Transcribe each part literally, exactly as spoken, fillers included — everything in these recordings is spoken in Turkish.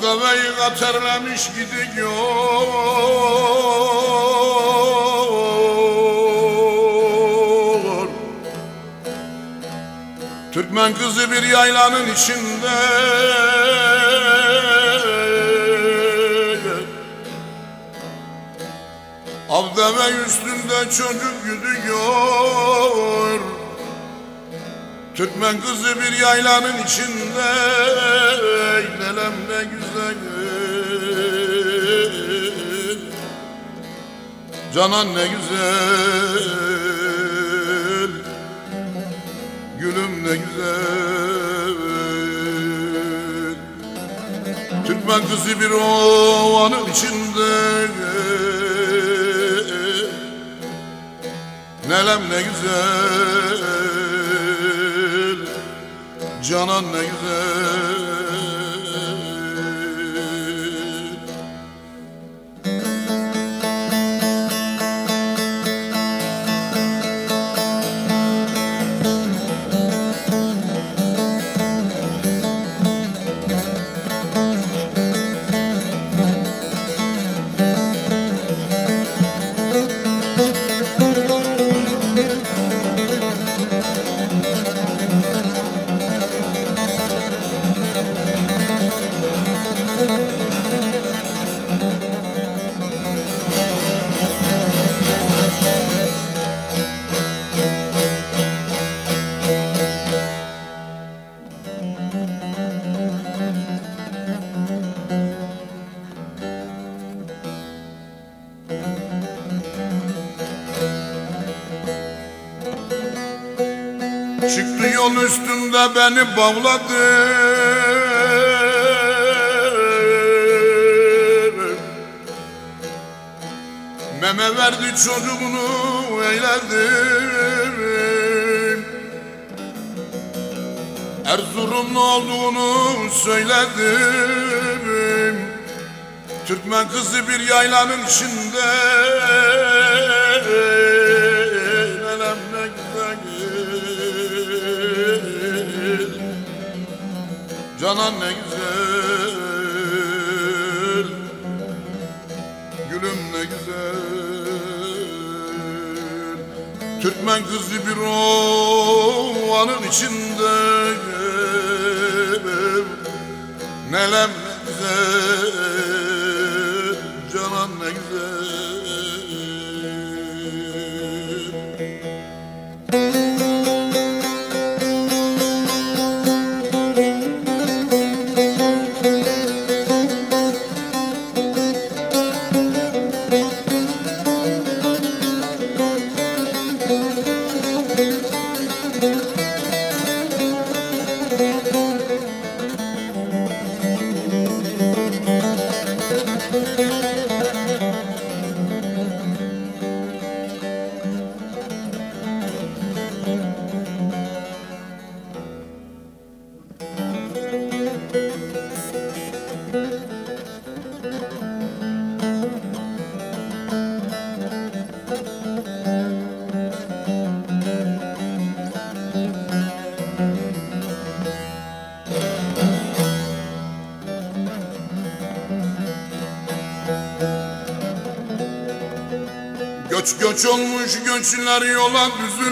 deveyi katerlemiş gidiyor. Türkmen kızı bir yaylanın içinde, av deve üstünde çocuk gidiyor. Türkmen kızı bir yaylanın içinde, nelem ne güzel, canan ne güzel, gülüm ne güzel. Türkmen kızı bir ovanın içinde, nelem ne güzel, canan ne güzel. Çıktı yol üstünde beni bağladı, meme verdi çocuğunu eyledi. Erzurumlu olduğunu söyledim. Türkmen kızı bir yaylanın içinde, nelem ne güzel, canan ne güzel, gülüm ne güzel. Türkmen kızı bir ovanın içinde, nelem ne güzel, canan ne güzel. Göç göç olmuş göçler yola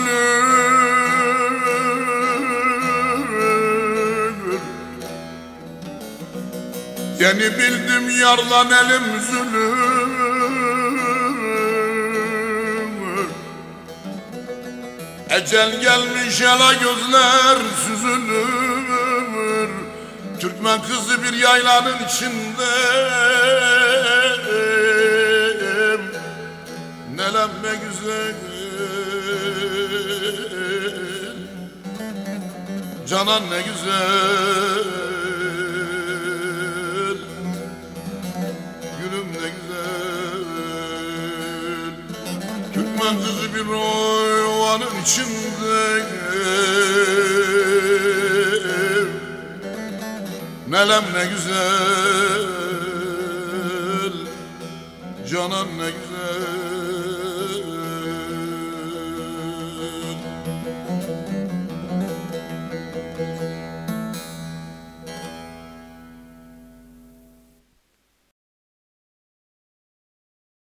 düzülür. Yeni bildim yarlan elim üzülür. Ecel gelmiş yala gözler süzülür. Türkmen kızı bir yaylanın içinde, nelem ne güzel, canan ne güzel, gülüm ne güzel. Türkmen kızı bir ovanın içinde, nelem ne güzel, canan ne güzel.